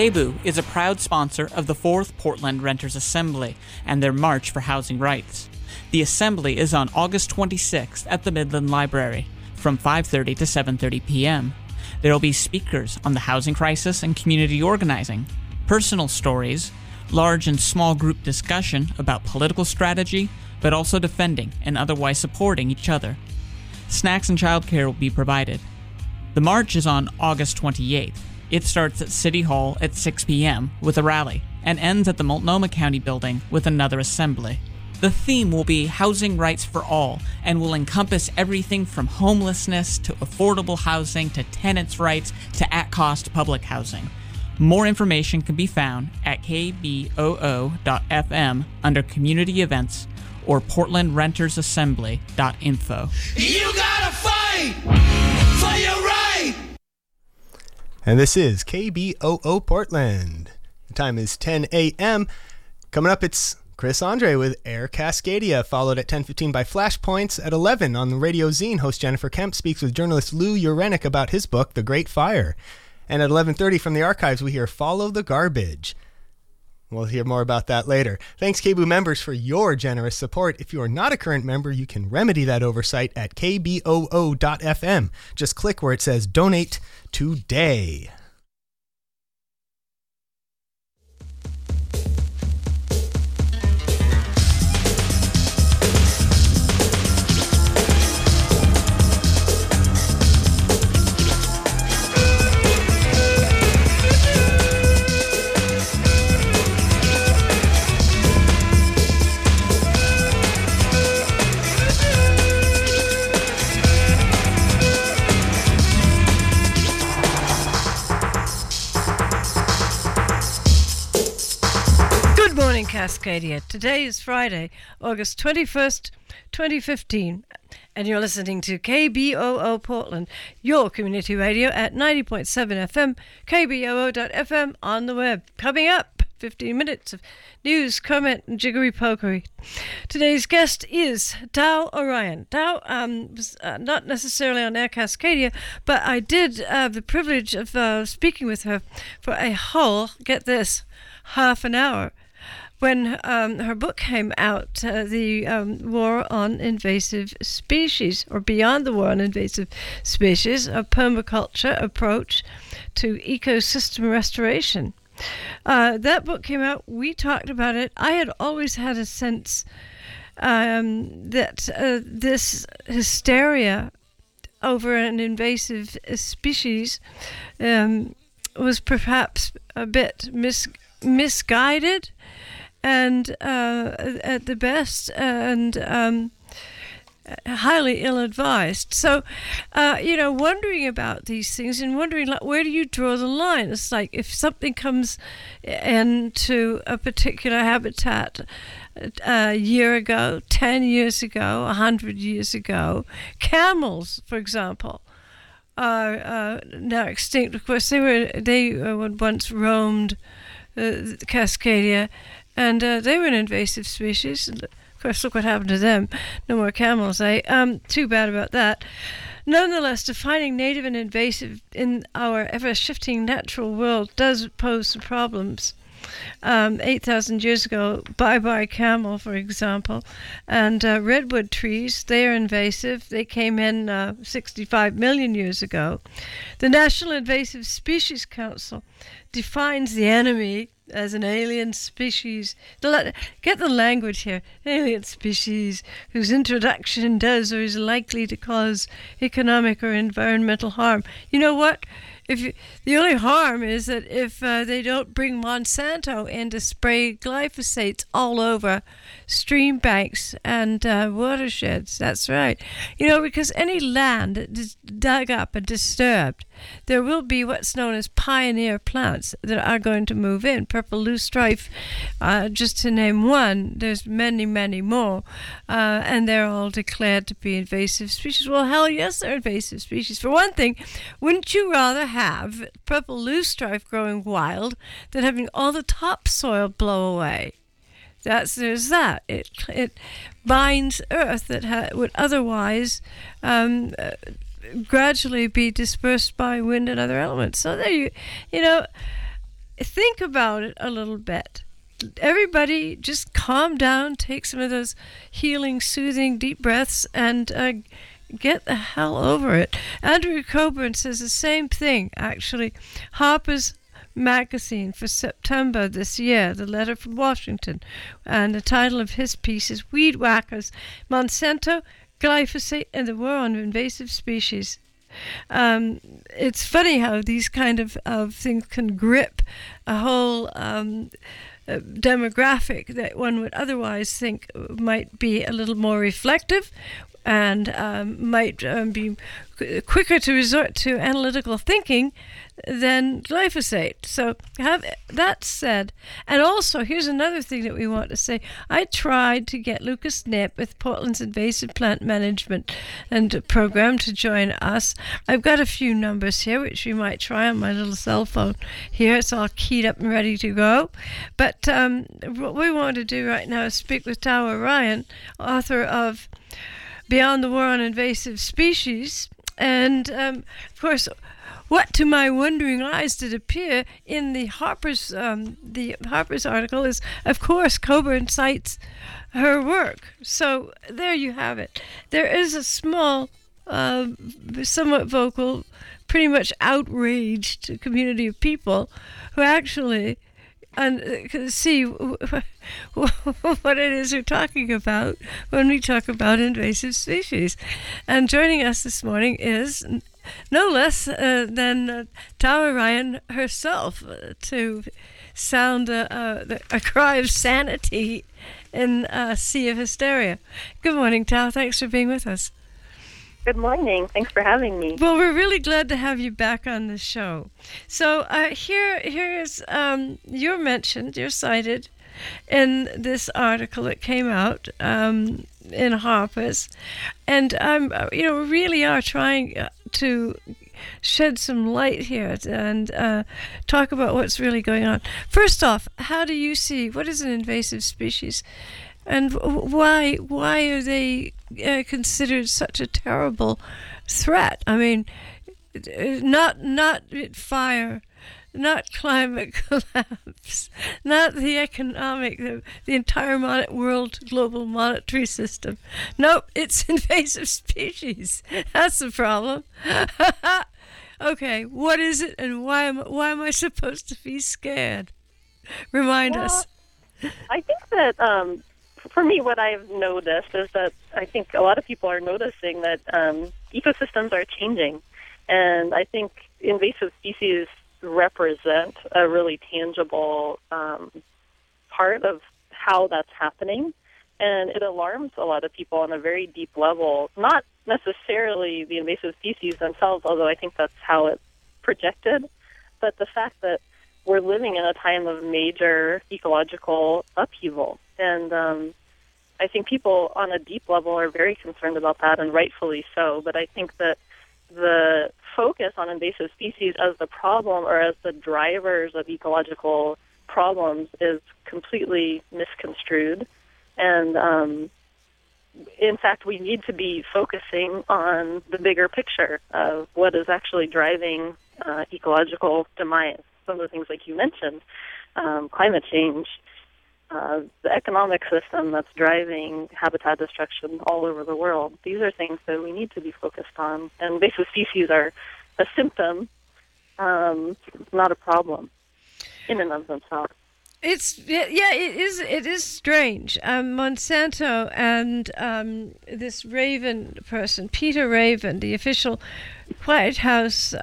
KBOO is a proud sponsor of the 4th Portland Renters Assembly and their March for Housing Rights. The assembly is on August 26th at the Midland Library from 5:30 to 7:30 p.m. There will be speakers on the housing crisis and community organizing, personal stories, large and small group discussion about political strategy, but also defending and otherwise supporting each other. Snacks and childcare will be provided. The march is on August 28th. It starts at City Hall at 6 p.m. with a rally and ends at the Multnomah County Building with another assembly. The theme will be housing rights for all and will encompass everything from homelessness to affordable housing to tenants' rights to at-cost public housing. More information can be found at kboo.fm under Community Events or portlandrentersassembly.info. You gotta fight for your right! And this is KBOO Portland. The time is 10 a.m. Coming up, it's Chris Andre with Air Cascadia, followed at 10:15 by Flashpoints. At 11 on the Radio Zine, host Jennifer Kemp speaks with journalist Lou Urenick about his book, The Great Fire. And at 11:30 from the archives, we hear Follow the Garbage. We'll hear more about that later. Thanks, KBOO members, for your generous support. If you are not a current member, you can remedy that oversight at kboo.fm. Just click where it says Donate Today. Cascadia. Today is Friday, August 21st, 2015, and you're listening to KBOO Portland, your community radio at 90.7 FM, kboo.fm on the web. Coming up, 15 minutes of news, comment, and jiggery-pokery. Today's guest is Dow Orion. Dow was not necessarily on Air Cascadia, but I did have the privilege of speaking with her for a whole, get this, half an hour. When her book came out, The War on Invasive Species, or Beyond the War on Invasive Species, a permaculture approach to ecosystem restoration. That book came out, we talked about it. I had always had a sense that this hysteria over an invasive species was perhaps a bit misguided, and at the best, and highly ill-advised. So, wondering about these things and wondering, like, where do you draw the line? It's like if something comes into a particular habitat a year ago, 10 years ago, 100 years ago, camels, for example, are now extinct. Of course, they once roamed Cascadia, and they were an invasive species. Of course, look what happened to them. No more camels, eh? Too bad about that. Nonetheless, defining native and invasive in our ever-shifting natural world does pose some problems. 8,000 years ago, bye-bye camel, for example, and redwood trees, they are invasive. They came in 65 million years ago. The National Invasive Species Council defines the enemy as an alien species. Get the language here. Alien species whose introduction does or is likely to cause economic or environmental harm. You know what? The only harm is that if they don't bring Monsanto in to spray glyphosates all over stream banks and watersheds. That's right. Because any land that is dug up and disturbed, there will be what's known as pioneer plants that are going to move in. Purple loosestrife, just to name one. There's many, many more, and they're all declared to be invasive species. Well, hell yes, they're invasive species. For one thing, wouldn't you rather have purple loosestrife growing wild than having all the topsoil blow away? There's that. It binds earth that would otherwise gradually be dispersed by wind and other elements. So there think about it a little bit. Everybody just calm down, take some of those healing, soothing, deep breaths, and get the hell over it. Andrew Coburn says the same thing, actually. Harper's Magazine for September this year, the letter from Washington, and the title of his piece is Weed Whackers, Monsanto, Glyphosate, and the War on Invasive Species. It's funny how these kind of things can grip a whole demographic that one would otherwise think might be a little more reflective and might be quicker to resort to analytical thinking than glyphosate. So have that said, and also here's another thing that we want to say. I tried to get Lucas Knipp with Portland's Invasive Plant Management and Program to join us. I've got a few numbers here which we might try on my little cell phone here. It's all keyed up and ready to go. But what we want to do right now is speak with Tawa Ryan, author of Beyond the War on Invasive Species, and of course, what to my wondering eyes did appear in the Harper's article is, of course, Coburn cites her work. So there you have it. There is a small, somewhat vocal, pretty much outraged community of people who actually see what it is we're talking about when we talk about invasive species. And joining us this morning is no less than Tawa Ryan herself to sound a cry of sanity in a sea of hysteria. Good morning, Tawa. Thanks for being with us. Good morning. Thanks for having me. Well, we're really glad to have you back on the show. So here is you're cited in this article that came out in Harper's, and we really are trying to shed some light here and talk about what's really going on. First off, how do you see what is an invasive species? And why are they considered such a terrible threat? I mean, not fire, not climate collapse, not the economic, the entire world global monetary system. Nope, it's invasive species. That's the problem. Okay, what is it, and why am I supposed to be scared? Remind us. I think that. For me, what I've noticed is that I think a lot of people are noticing that ecosystems are changing. And I think invasive species represent a really tangible part of how that's happening. And it alarms a lot of people on a very deep level, not necessarily the invasive species themselves, although I think that's how it's projected, but the fact that we're living in a time of major ecological upheaval. And I think people on a deep level are very concerned about that, and rightfully so. But I think that the focus on invasive species as the problem or as the drivers of ecological problems is completely misconstrued. And in fact, we need to be focusing on the bigger picture of what is actually driving ecological demise. Some of the things like you mentioned, climate change, the economic system that's driving habitat destruction all over the world. These are things that we need to be focused on. And invasive species are a symptom, not a problem in and of themselves. It is strange. Monsanto and this Raven person, Peter Raven, the official White House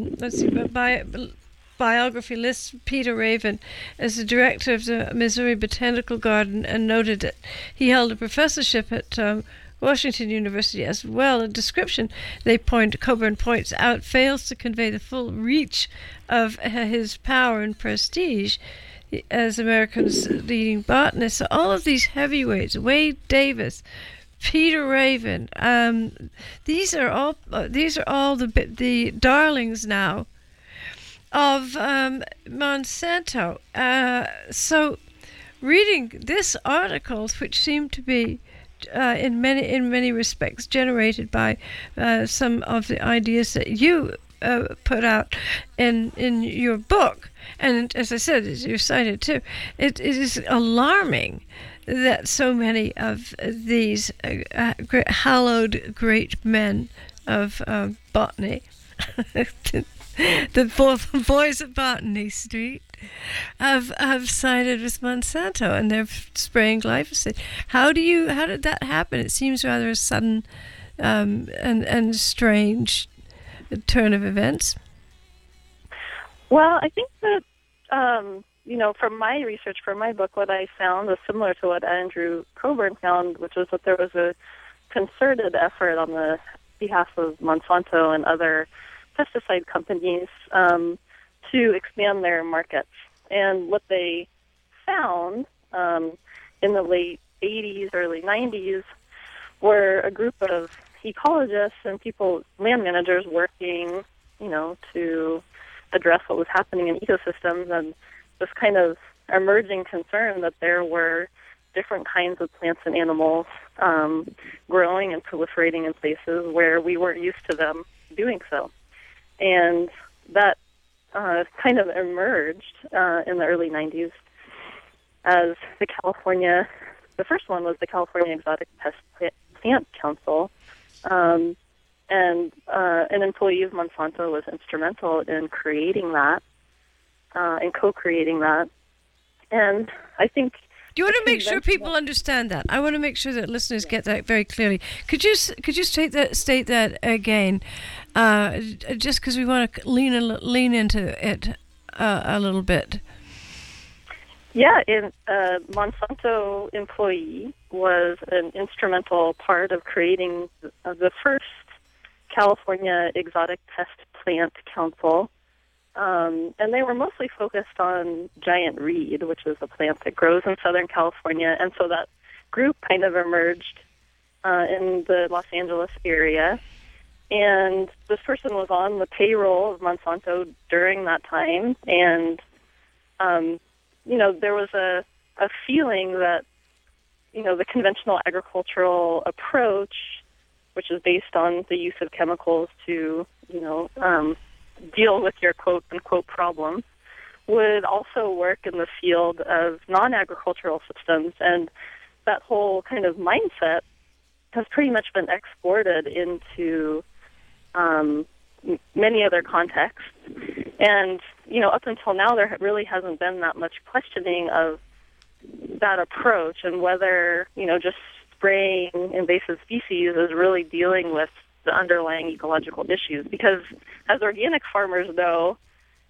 biography lists Peter Raven as the director of the Missouri Botanical Garden and noted that he held a professorship at Washington University as well. A description Coburn points out fails to convey the full reach of his power and prestige as America's leading botanist. So all of these heavyweights, Wade Davis, Peter Raven, these are all the darlings now of Monsanto. So reading this article, which seemed to be in many respects generated by some of the ideas that you put out in your book, and as I said, as you cited too, it is alarming that so many of these hallowed great men of botany, the boys of Botany Street, have sided with Monsanto, and they're spraying glyphosate. How did that happen? It seems rather a sudden and strange turn of events. Well, I think that from my research for my book, what I found was similar to what Andrew Coburn found, which was that there was a concerted effort on the behalf of Monsanto and other pesticide companies to expand their markets. And what they found in the late 80s, early 90s, were a group of ecologists and land managers working, to address what was happening in ecosystems, and this kind of emerging concern that there were different kinds of plants and animals growing and proliferating in places where we weren't used to them doing so. And that kind of emerged in the early 90s as the first one was the California Exotic Pest Plant Council, and an employee of Monsanto was instrumental in creating that, and co-creating that. And I think... Do you want to make sure people understand that? I want to make sure that listeners get that very clearly. Could you state that again? Just because we want to lean into it a little bit. Yeah, a Monsanto employee was an instrumental part of creating the first California Exotic Pest Plant Council. And they were mostly focused on giant reed, which is a plant that grows in Southern California. And so that group kind of emerged in the Los Angeles area. And this person was on the payroll of Monsanto during that time. And, there was a feeling that, the conventional agricultural approach, which is based on the use of chemicals to, deal with your quote-unquote problems, would also work in the field of non-agricultural systems. And that whole kind of mindset has pretty much been exported into many other contexts. And, up until now, there really hasn't been that much questioning of that approach and whether, just spraying invasive species is really dealing with the underlying ecological issues. Because as organic farmers know,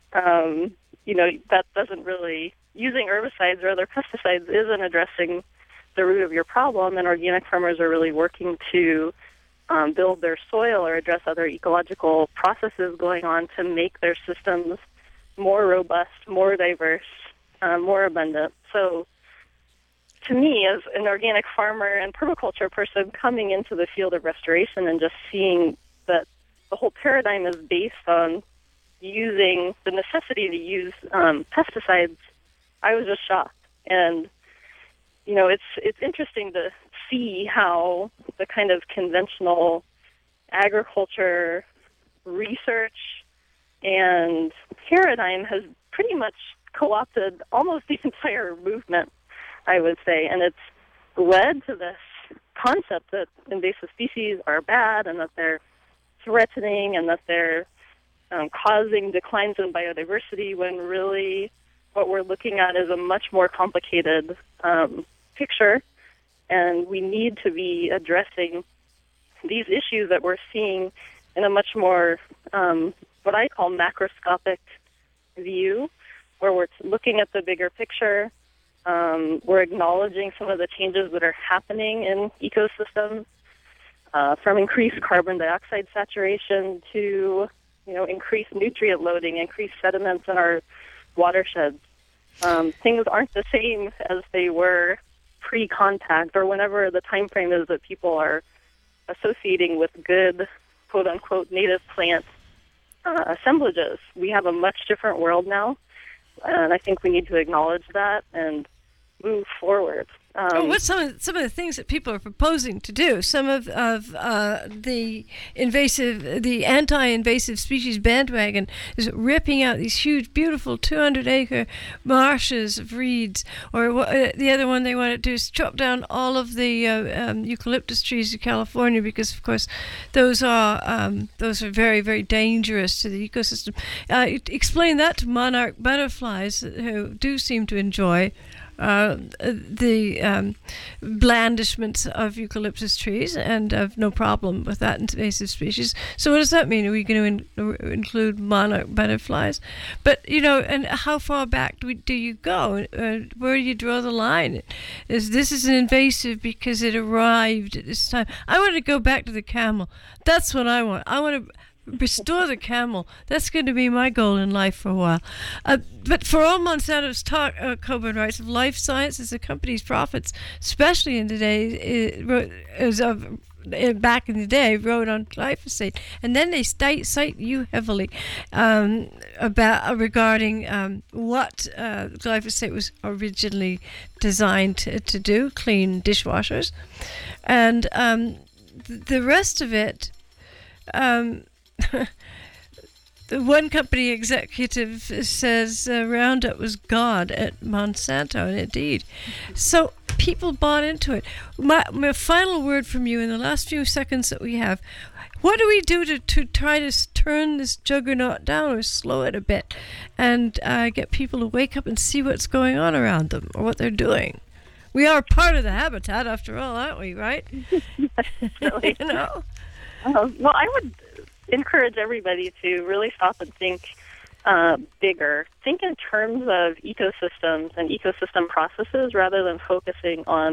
that doesn't really, using herbicides or other pesticides isn't addressing the root of your problem, and organic farmers are really working to build their soil or address other ecological processes going on to make their systems more robust, more diverse, more abundant. So to me, as an organic farmer and permaculture person coming into the field of restoration and just seeing that the whole paradigm is based on using the necessity to use pesticides, I was just shocked. And, it's interesting to see how the kind of conventional agriculture research and paradigm has pretty much co-opted almost the entire movement, I would say. And it's led to this concept that invasive species are bad and that they're threatening and that they're causing declines in biodiversity, when really what we're looking at is a much more complicated picture. And we need to be addressing these issues that we're seeing in a much more, what I call macroscopic view, where we're looking at the bigger picture. We're acknowledging some of the changes that are happening in ecosystems, from increased carbon dioxide saturation to, increased nutrient loading, increased sediments in our watersheds. Things aren't the same as they were pre-contact, or whenever the time frame is that people are associating with good, quote-unquote, native plant assemblages. We have a much different world now, and I think we need to acknowledge that and move forward. What's some of the things that people are proposing to do? Some of the anti-invasive species bandwagon is ripping out these huge, beautiful 200-acre marshes of reeds. Or the other one they want to do is chop down all of the eucalyptus trees in California, because, of course, those are very, very dangerous to the ecosystem. Explain that to monarch butterflies, who do seem to enjoy the blandishments of eucalyptus trees and have no problem with that invasive species. So what does that mean? Are we going to include monarch butterflies? But, and how far back do you go? Where do you draw the line? This is an invasive because it arrived at this time. I want to go back to the camel. That's what I want. I want to restore the camel. That's going to be my goal in life for a while. But for all Monsanto's talk, Coburn writes, of life sciences, the company's profits, especially in the day, back in the day, rode on glyphosate. And then they cite you heavily regarding what glyphosate was originally designed to do, clean dishwashers. And the rest of it, the one company executive says Roundup was God at Monsanto, and indeed. So people bought into it. My final word from you in the last few seconds that we have: what do we do to try to turn this juggernaut down or slow it a bit and get people to wake up and see what's going on around them or what they're doing? We are part of the habitat, after all, aren't we, right? Definitely. Well, I would encourage everybody to really stop and think bigger. Think in terms of ecosystems and ecosystem processes rather than focusing on